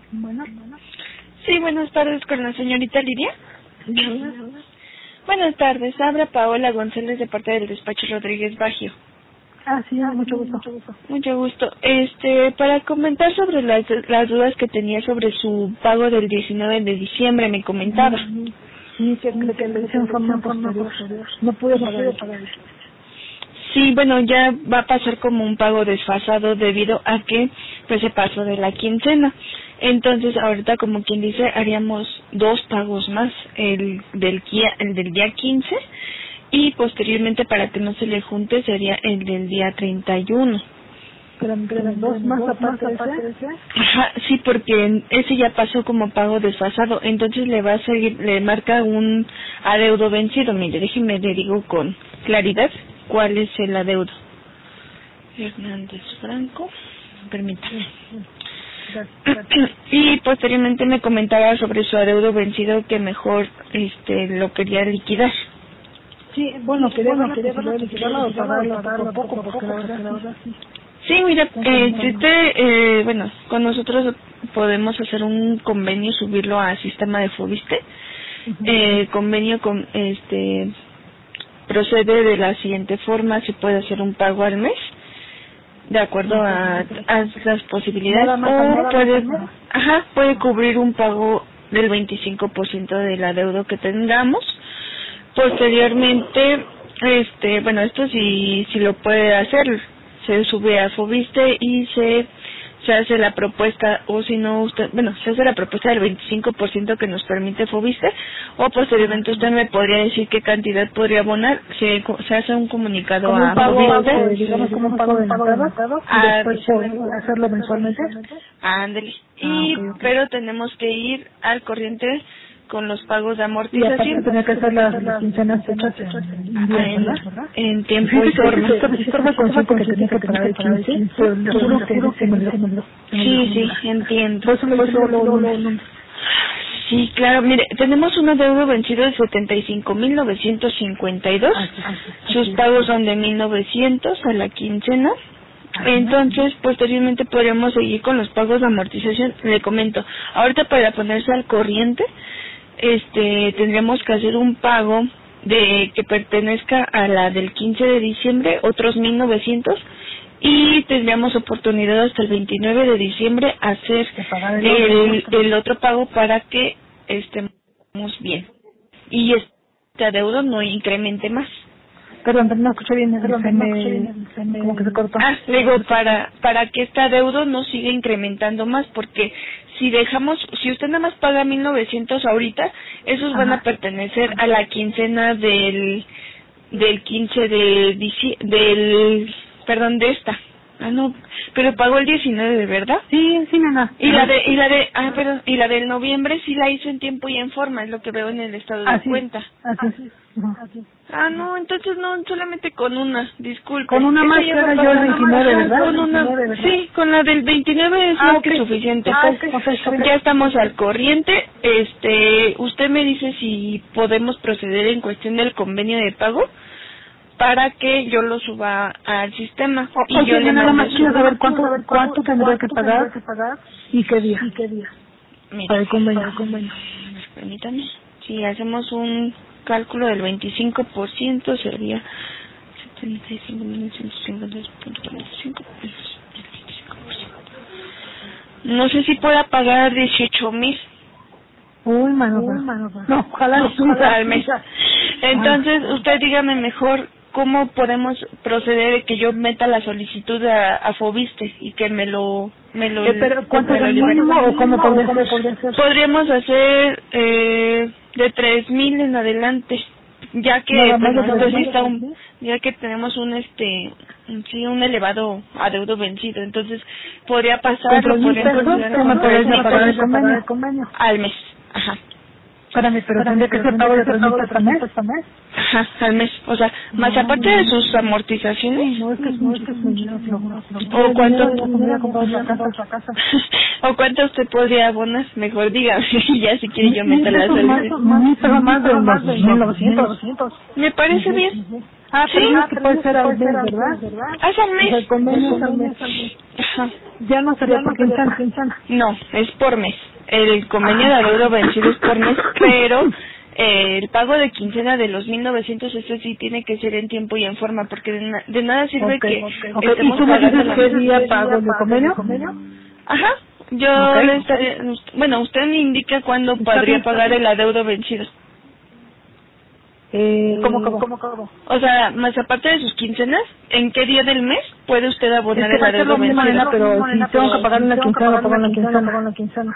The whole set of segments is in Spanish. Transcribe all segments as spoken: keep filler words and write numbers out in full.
Bueno. Sí, buenas tardes con la señorita Lidia. Sí, buenas tardes, habla Paola González de parte del despacho Rodríguez Baggio. Ah, sí, mucho gusto. Mucho gusto. Mucho gusto. Este, para comentar sobre las, las dudas que tenía sobre su pago del diecinueve de diciembre, me comentaba. Sí, que le que le hice en forma posterior. No pude pagar. Sí, bueno, ya va a pasar como un pago desfasado debido a que pues se pasó de la quincena. Entonces, ahorita como quien dice, haríamos dos pagos más, el del día, el del día quince y posteriormente para que no se le junte sería el del día treinta y uno. Pero, pero dos más aparte de ese. Ajá, sí, porque ese ya pasó como pago desfasado, entonces le va a seguir, le marca un adeudo vencido. Mire, déjeme le digo con claridad cuál es el adeudo. Hernández Franco, permítame. Y posteriormente me comentaba sobre su adeudo vencido que mejor este lo quería liquidar. Sí, bueno, quería bueno, quería liquidarlo o pagarlo por poco, porque la verdad sí. Sí, mira, eh, si usted, eh, bueno, con nosotros podemos hacer un convenio, subirlo al sistema de Fobiste. Uh-huh. Eh, convenio con, este, procede de la siguiente forma: se puede hacer un pago al mes, de acuerdo a, a las posibilidades, o puede, ajá, puede cubrir un pago del veinticinco por ciento del adeudo que tengamos. Posteriormente, este, bueno, esto sí, sí lo puede hacer. Se sube a Fobiste y se se hace la propuesta, o si no usted, bueno, se hace la propuesta del veinticinco por ciento que nos permite Fobiste, o posteriormente usted me podría decir qué cantidad podría abonar. Se, se hace un comunicado como a un pago, Fobiste, pago, digamos como un pago de entrada, y después por hacerlo mensualmente. Ándale. Ah, Y okay, okay. Pero tenemos que ir al corriente con los pagos de Y amortización. aparte tenía que hacer las, las quincenas hechas en, en días, en, ¿verdad? en tiempo y forma. Sí, me consciente que tenía que pagar el quince, pero le juro que se me olvidó. Sí, sí, entiendo. Por eso me hizo lo Sí, claro, mire, tenemos un adeudo vencido de setenta y cinco mil novecientos cincuenta y dos. Sus pagos son de mil novecientos a la quincena. Entonces, posteriormente podríamos seguir con los pagos de amortización. Le comento, ahorita para ponerse al corriente, este, tendríamos que hacer un pago de que pertenezca a la del quince de diciembre, otros mil novecientos, y tendríamos oportunidad hasta el veintinueve de diciembre hacer el, el, el otro pago para que estemos bien y este adeudo no incremente más. Perdón, pero no escuché bien, perdón, se me, se me, como que se cortó. Ah, digo, para para que este adeudo no siga incrementando más, porque si dejamos, si usted nada más paga mil novecientos ahorita, esos Ajá. van a pertenecer a la quincena del del quince de diciembre, del, perdón, de esta. Ah, no, pero pagó el diecinueve, ¿verdad? Sí, sí, nada. Y la de, y la de, ah, perdón, y la del noviembre sí la hizo en tiempo y en forma, es lo que veo en el estado de así, cuenta. Así, así. Ah, no, entonces no, solamente con una, disculpe. Con una más que era yo el veintinueve, ¿verdad? Con una, sí, con la del veintinueve es ah, más okay. que suficiente. Ah, okay, okay, okay. Ya estamos al corriente. Este, usted me dice si podemos proceder en cuestión del convenio de pago para que yo lo suba al sistema. O, y oye, yo le nada más su... quiero saber cuánto, cuánto tendría que pagar y qué día. ¿Y qué día? Mira, para el convenio. Para el convenio. Permítame. Si hacemos un cálculo del veinticinco por ciento sería setenta y cinco mil ciento cincuenta y dos punto cuarenta y cinco pesos. No sé si pueda pagar dieciocho mil. Uy, mano, Uy, mano, no, ojalá no, ojalá al mes. Entonces, usted dígame mejor cómo podemos proceder de que yo meta la solicitud a, a Fobiste y que me lo me lo eh, pero ¿cuánto es el mínimo o cómo podría ser? Podríamos hacer eh, de tres mil en adelante, ya que no, bueno, no, entonces no, está un, ya que tenemos un este sí un elevado adeudo vencido, entonces podría pasar lo podríamos pagar el convenio al mes. Ajá. Espérame, pero tendría que ser pago de tres mil pesos al mes. Ajá, al mes. O sea, más No, aparte no, de no. sus amortizaciones. No, es que no, es que es muy dinero. ¿O cuánto? otra casa. ¿O cuánto usted podría abonar? Mejor dígame, y ya si quiere yo meto la solicitud. Más, pero más de los mil novecientos. Me parece bien. Ah, pero Sí. no es que puede ser al mes, ¿verdad? Ah, es al mes. El convenio es al mes. Ajá. Ya no sería por quincena. No, es por mes. El convenio de adeudo vencido es por mes, pero eh, el pago de quincena de los mil novecientos, eso sí tiene que ser en tiempo y en forma, porque de, na de nada sirve okay, que okay, okay. estemos ¿Y tú me pagando dices qué día pago el convenio? Ajá. Yo Okay. le estaré... Bueno, usted me indica cuándo podría pagar el adeudo vencido. Eh, ¿Cómo, cómo, cómo, cómo? O sea, más aparte de sus quincenas, ¿en qué día del mes puede usted abonar es que el adeudo vencido? manera, pero si tengo que pagar una quincena, pagar una quincena, pagar una quincena.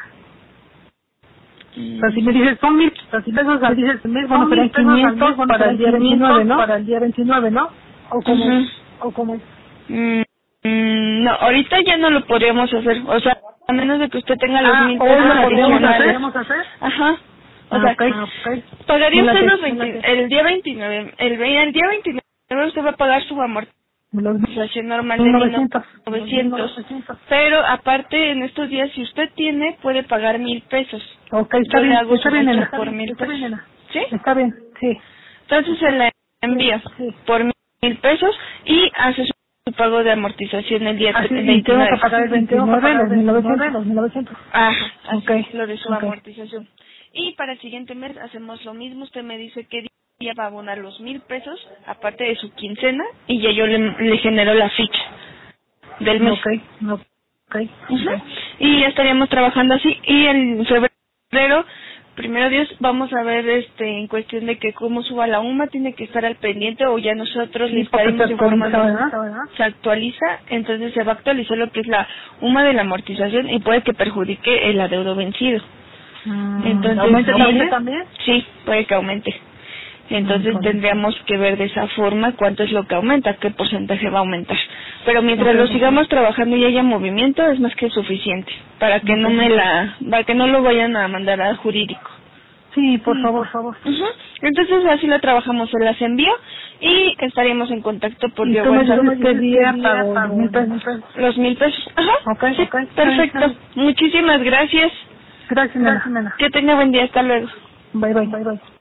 Mm. O sea, si me dices, son mil pesos al mes, bueno, serán quinientos para el día veintinueve, ¿no? Para el día veintinueve, ¿no? ¿O cómo? Uh-huh. ¿O cómo es? Mm, mm, no, ahorita ya no lo podríamos hacer. O sea, a menos de que usted tenga los Ah, mil ¿hoy pesos lo podríamos hacer? adicionales. ¿Podríamos hacer? Ajá. O Ah, sea, okay. Ah, okay. pagaría usted Fíjate, los veinte, el día veintinueve. El, ve- el día veintinueve usted va a pagar su amortización normal de mil novecientos. Pero aparte, en estos días, si usted tiene, puede pagar mil pesos. Ok, está Yo bien, le hago está su bien, fecha nena. por mil Está bien, pesos. nena. ¿Sí? Está bien, sí. Entonces se la envía Sí. por mil, mil pesos y hace su, su pago de amortización el día Así, y veintinueve. tengo que pagar el veintinueve, los mil novecientos. Los mil novecientos. Ajá, así Okay. es lo de su Okay. amortización. Y para el siguiente mes hacemos lo mismo. Usted me dice qué día va a abonar los mil pesos, aparte de su quincena, y ya yo le, le genero la ficha del mes. Ok, no. Okay. Ujú. Y ya estaríamos trabajando así. Y en febrero, primero Dios, vamos a ver este en cuestión de que cómo suba la U M A, tiene que estar al pendiente o ya nosotros Sí, le porque estaremos se informando. actualiza, ¿verdad? Se actualiza, entonces se va a actualizar lo que es la U M A de la amortización y puede que perjudique el adeudo vencido. Mm, Entonces, ¿aumenta sí, también? también? Sí, puede que aumente. Entonces Mm, tendríamos que ver de esa forma cuánto es lo que aumenta, qué porcentaje va a aumentar. Pero mientras okay. lo sigamos trabajando y haya movimiento es más que suficiente para que okay. no me la, para que no lo vayan a mandar al jurídico. Sí, por sí, favor, por favor. Uh-huh. Entonces así lo trabajamos, se las envío y estaríamos en contacto por vía WhatsApp. ¿Y qué día pago los mil pesos? Los mil pesos. Ajá. Okay, sí, okay. Perfecto. Sí, sí. Muchísimas gracias. Gracias, nena. Que tenga buen día. Hasta luego. Bye, bye, bye, bye.